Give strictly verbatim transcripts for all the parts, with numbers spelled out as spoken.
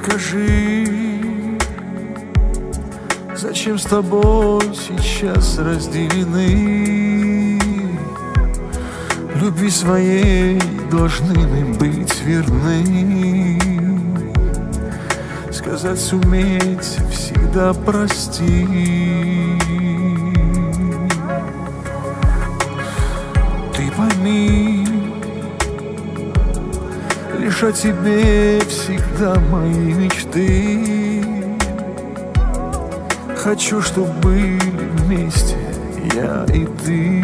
Скажи, зачем с тобой сейчас разделены? Любви своей должны мы быть верны. Сказать суметь всегда прости. Ты пойми, лишь о тебе всегда мои мечты. Хочу, чтобы были вместе я и ты.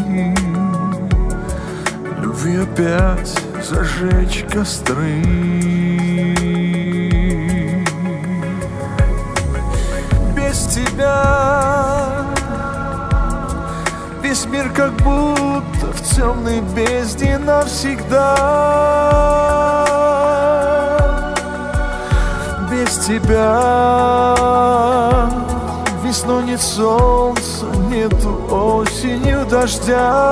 Любви опять зажечь костры. Без тебя весь мир как будто в темной бездне навсегда. Без тебя весной нет солнца, нету осенью дождя.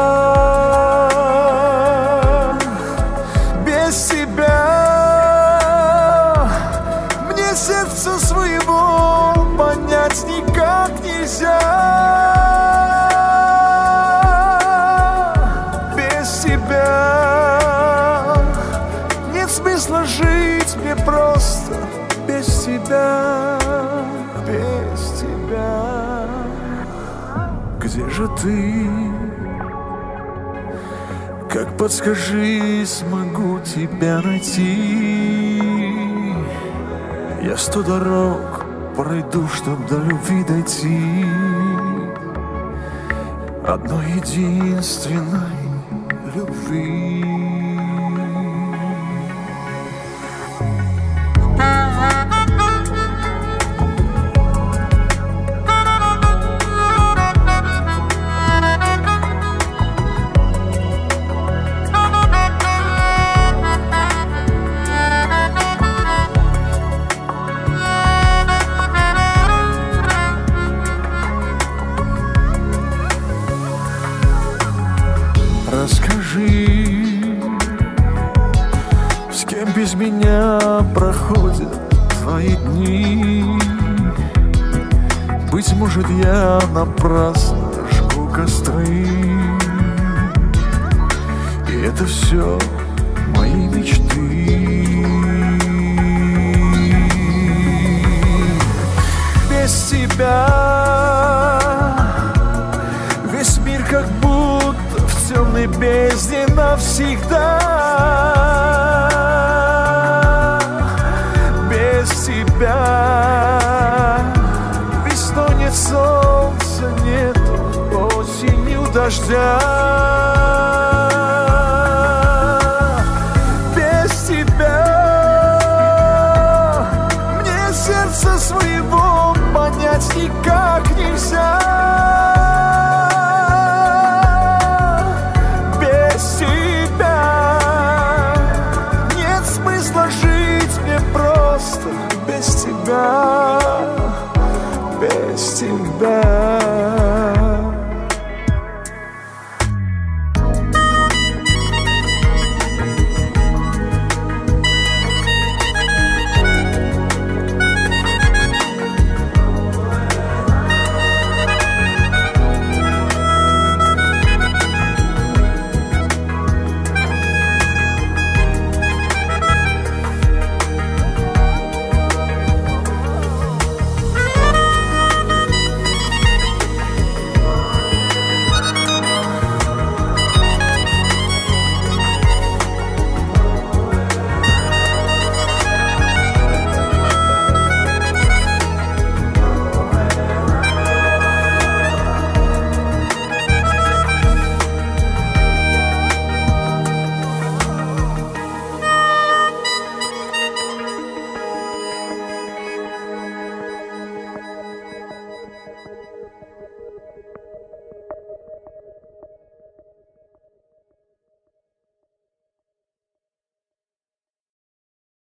Без тебя мне сердца своего понять никак нельзя. Без тебя нет смысла жить мне просто. Без тебя, без тебя. Где же ты? Как подскажи, смогу тебя найти? Я сто дорог пройду, чтоб до любви дойти. Одной единственной любви. Расскажи, с кем без меня проходят твои дни. Быть может, я напрасно жгу костры, и это все мои мечты. Без тебя весь мир как будто в темной бездне навсегда. Без тебя весной нет солнца, нету осенью дождя. Без тебя мне сердца своего понять никак нельзя.